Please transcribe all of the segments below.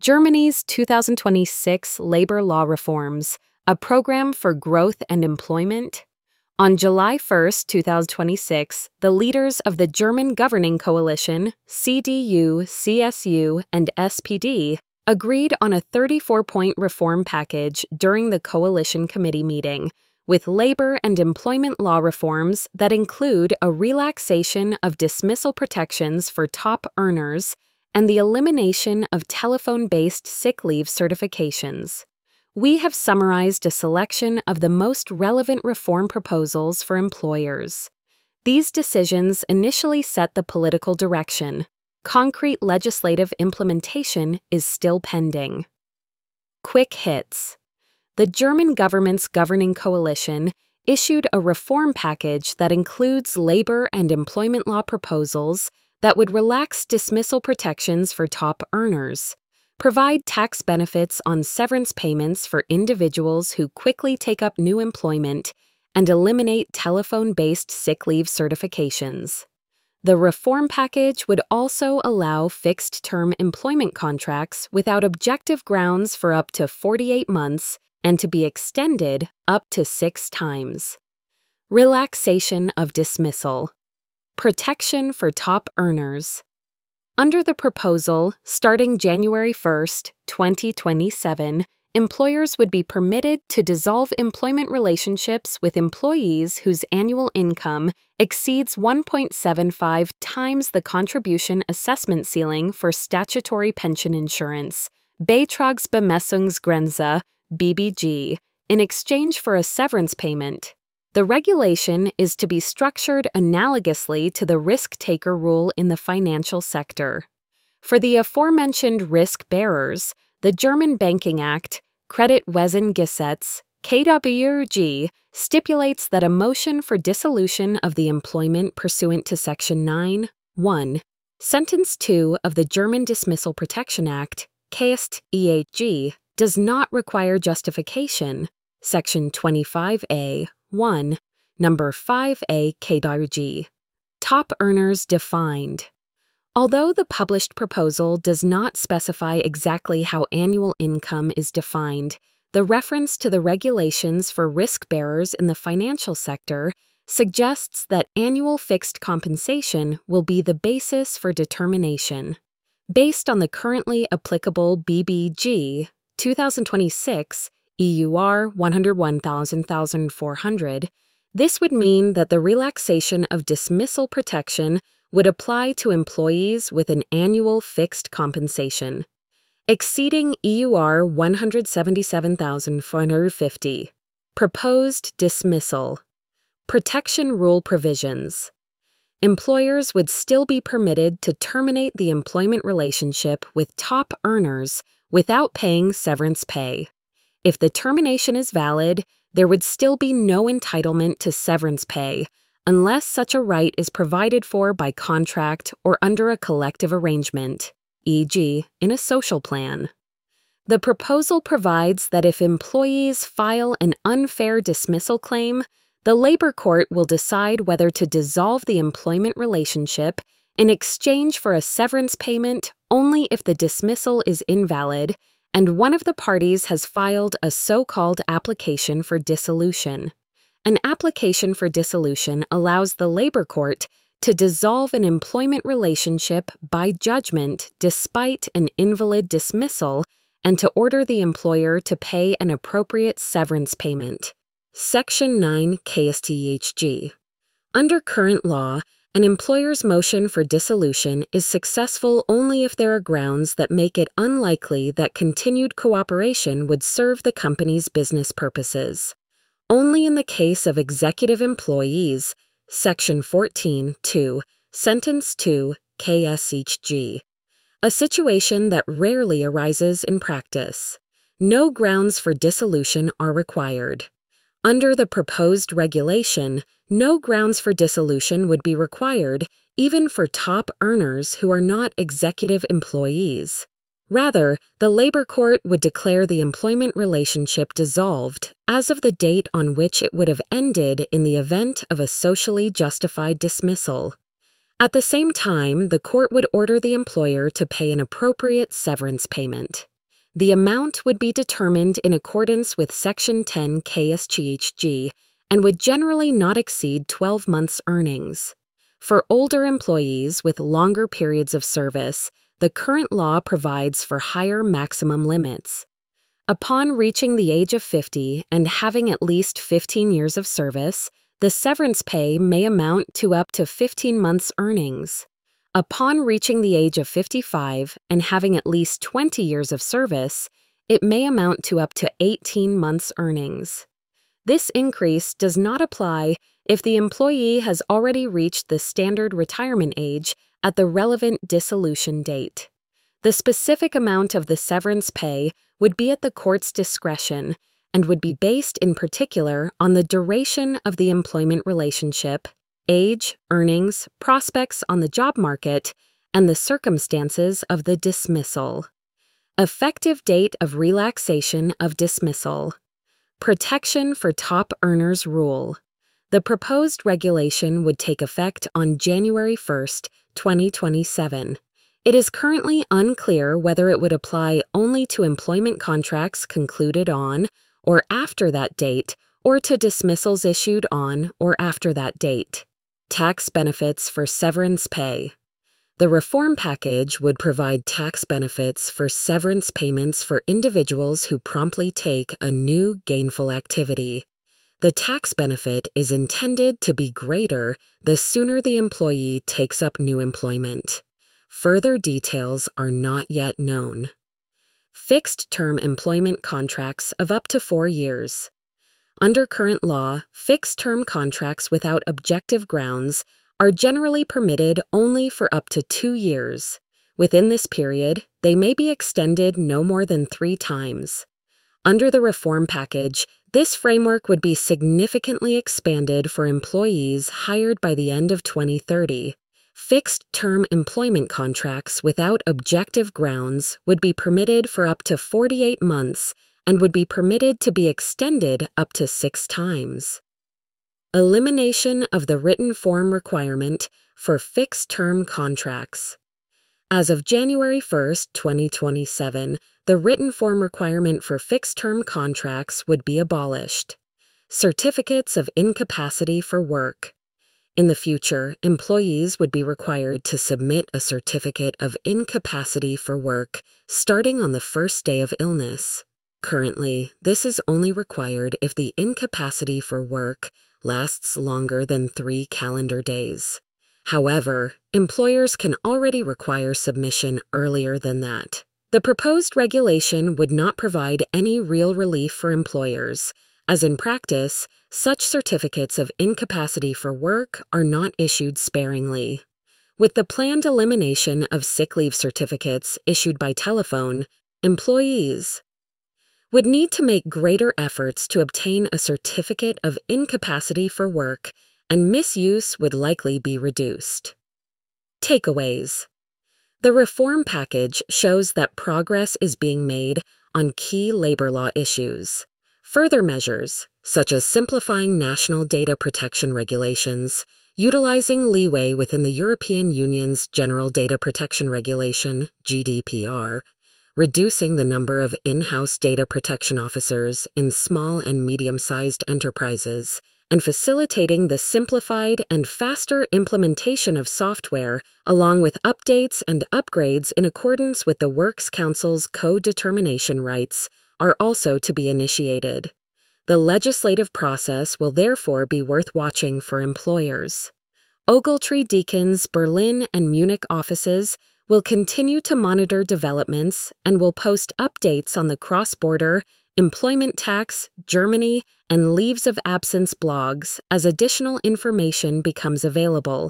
Germany's 2026 Labor Law Reforms, a program for growth and employment. On July 1, 2026, the leaders of the German governing coalition, CDU, CSU, and SPD, agreed on a 34-point reform package during the coalition committee meeting, with labor and employment law reforms that include a relaxation of dismissal protections for top earners and the elimination of telephone-based sick leave certifications. We have summarized a selection of the most relevant reform proposals for employers. These decisions initially set the political direction. Concrete legislative implementation is still pending. Quick hits. The German government's governing coalition issued a reform package that includes labor and employment law proposals that would relax dismissal protections for top earners, provide tax benefits on severance payments for individuals who quickly take up new employment, and eliminate telephone-based sick leave certifications. The reform package would also allow fixed-term employment contracts without objective grounds for up to 48 months and to be extended up to 6 times. Relaxation of dismissal. Protection for top earners. Under the proposal, starting January 1, 2027, employers would be permitted to dissolve employment relationships with employees whose annual income exceeds 1.75 times the contribution assessment ceiling for statutory pension insurance, Beitragsbemessungsgrenze, BBG, in exchange for a severance payment. The regulation is to be structured analogously to the risk-taker rule in the financial sector. For the aforementioned risk-bearers, the German Banking Act, Kreditwesengesetz, KWG, stipulates that a motion for dissolution of the employment pursuant to Section 9(1), Sentence 2 of the German Dismissal Protection Act, KStEHG, does not require justification, Section 25A, 1, Number 5A KWG. Top earners defined. Although the published proposal does not specify exactly how annual income is defined, the reference to the regulations for risk bearers in the financial sector suggests that annual fixed compensation will be the basis for determination. Based on the currently applicable BBG 2026 EUR 101,400, this would mean that the relaxation of dismissal protection would apply to employees with an annual fixed compensation exceeding EUR 177,450. Proposed dismissal. Protection rule provisions. Employers would still be permitted to terminate the employment relationship with top earners without paying severance pay. If the termination is valid, there would still be no entitlement to severance pay unless such a right is provided for by contract or under a collective arrangement, e.g., in a social plan. The proposal provides that if employees file an unfair dismissal claim, the labor court will decide whether to dissolve the employment relationship in exchange for a severance payment only if the dismissal is invalid and one of the parties has filed a so-called application for dissolution. An application for dissolution allows the labor court to dissolve an employment relationship by judgment despite an invalid dismissal and to order the employer to pay an appropriate severance payment. Section 9 KStEHG. Under current law, an employer's motion for dissolution is successful only if there are grounds that make it unlikely that continued cooperation would serve the company's business purposes. Only in the case of executive employees, Section 14(2), Sentence 2, KSeHG. A situation that rarely arises in practice. No grounds for dissolution are required. Under the proposed regulation, no grounds for dissolution would be required even for top earners who are not executive employees. Rather, the labor court would declare the employment relationship dissolved as of the date on which it would have ended in the event of a socially justified dismissal. At the same time, the court would order the employer to pay an appropriate severance payment. The amount would be determined in accordance with Section 10 KSGHG and would generally not exceed 12 months' earnings. For older employees with longer periods of service, the current law provides for higher maximum limits. Upon reaching the age of 50 and having at least 15 years of service, the severance pay may amount to up to 15 months' earnings. Upon reaching the age of 55 and having at least 20 years of service, it may amount to up to 18 months' earnings. This increase does not apply if the employee has already reached the standard retirement age at the relevant dissolution date. The specific amount of the severance pay would be at the court's discretion and would be based in particular on the duration of the employment relationship, age, earnings, prospects on the job market, and the circumstances of the dismissal. Effective date of relaxation of dismissal. Protection for top earners rule. The proposed regulation would take effect on January 1, 2027. It is currently unclear whether it would apply only to employment contracts concluded on or after that date, or to dismissals issued on or after that date. Tax benefits for severance pay. The reform package would provide tax benefits for severance payments for individuals who promptly take a new gainful activity. The tax benefit is intended to be greater the sooner the employee takes up new employment. Further details are not yet known. Fixed-term employment contracts of up to 4 years. Under current law, fixed-term contracts without objective grounds are generally permitted only for up to 2 years. Within this period, they may be extended no more than 3 times. Under the reform package, this framework would be significantly expanded for employees hired by the end of 2030. Fixed-term employment contracts without objective grounds would be permitted for up to 48 months and would be permitted to be extended up to 6 times. Elimination of the written form requirement for fixed-term contracts. As of January 1, 2027, the written form requirement for fixed-term contracts would be abolished. Certificates of incapacity for work. In the future, employees would be required to submit a certificate of incapacity for work starting on the first day of illness. Currently, this is only required if the incapacity for work lasts longer than 3 calendar days. However, employers can already require submission earlier than that. The proposed regulation would not provide any real relief for employers, as in practice, such certificates of incapacity for work are not issued sparingly. With the planned elimination of sick leave certificates issued by telephone, employees would need to make greater efforts to obtain a certificate of incapacity for work, and misuse would likely be reduced. Takeaways. The reform package shows that progress is being made on key labor law issues. Further measures, such as simplifying national data protection regulations, utilizing leeway within the European Union's General Data Protection Regulation, GDPR, reducing the number of in-house data protection officers in small and medium-sized enterprises, and facilitating the simplified and faster implementation of software, along with updates and upgrades in accordance with the Works Council's co-determination rights, are also to be initiated. The legislative process will therefore be worth watching for employers. Ogletree Deakin's Berlin and Munich offices will continue to monitor developments and will post updates on the cross-border, employment tax, Germany, and leaves of absence blogs as additional information becomes available.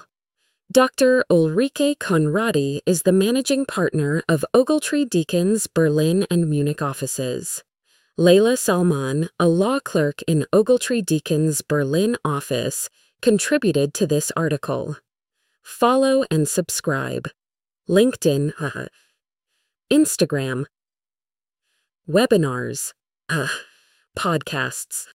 Dr. Ulrike Conradi is the managing partner of Ogletree Deakin's Berlin and Munich offices. Leila Salman, a law clerk in Ogletree Deakin's Berlin office, contributed to this article. Follow and subscribe. LinkedIn, Instagram, webinars, podcasts.